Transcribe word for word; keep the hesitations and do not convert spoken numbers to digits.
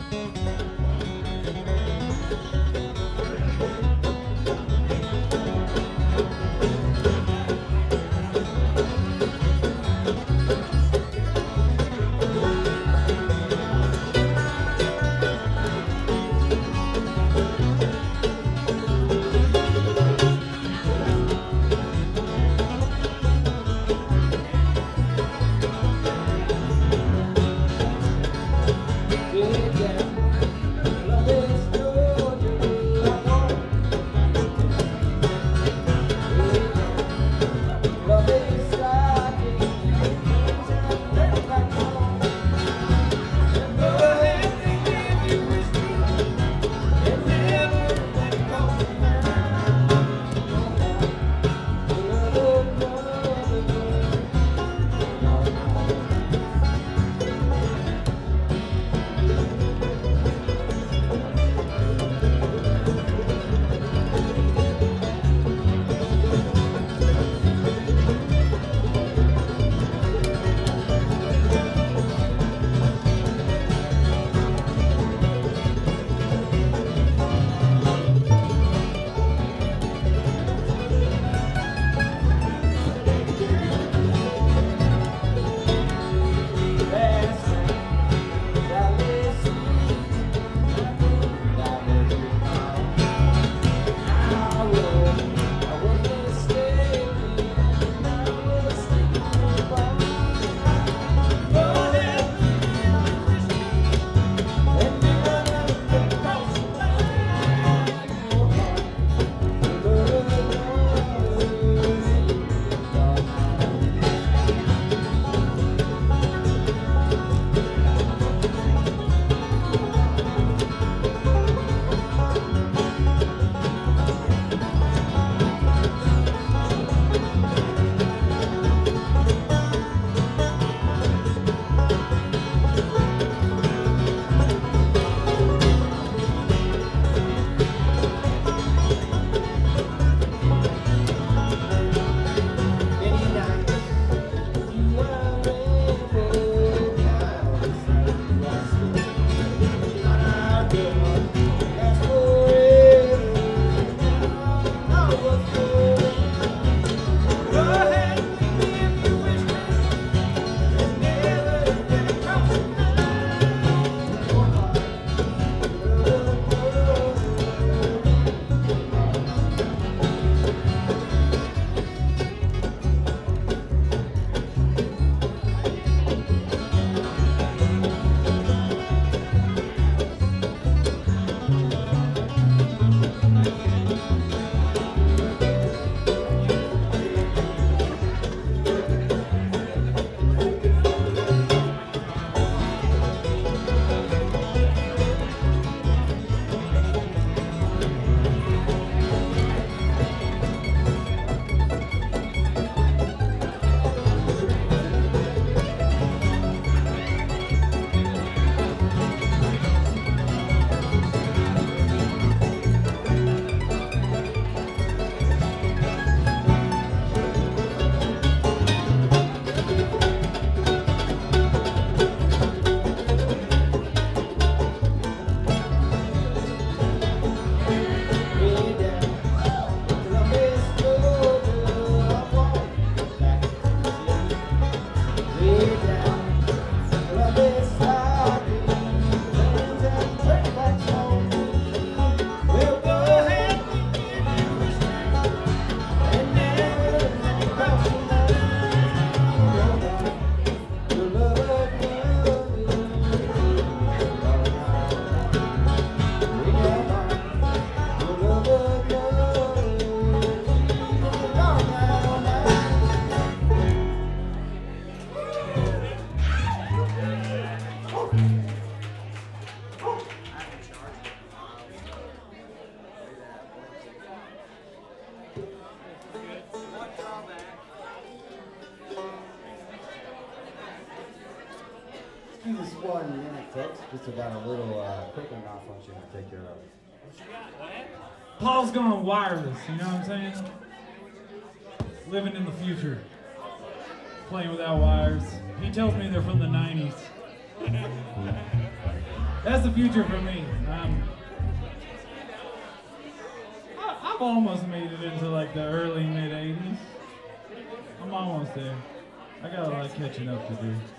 do this one minute text just about a little uh, quick one I want you to take care of. Paul's going wireless, you know what I'm saying? Living in the future. Playing without wires. He tells me they're from the nineties. that's the future for me. Um, I, I've almost made it into like the early mid eighties. I'm almost there. I got a lot of catching up to do.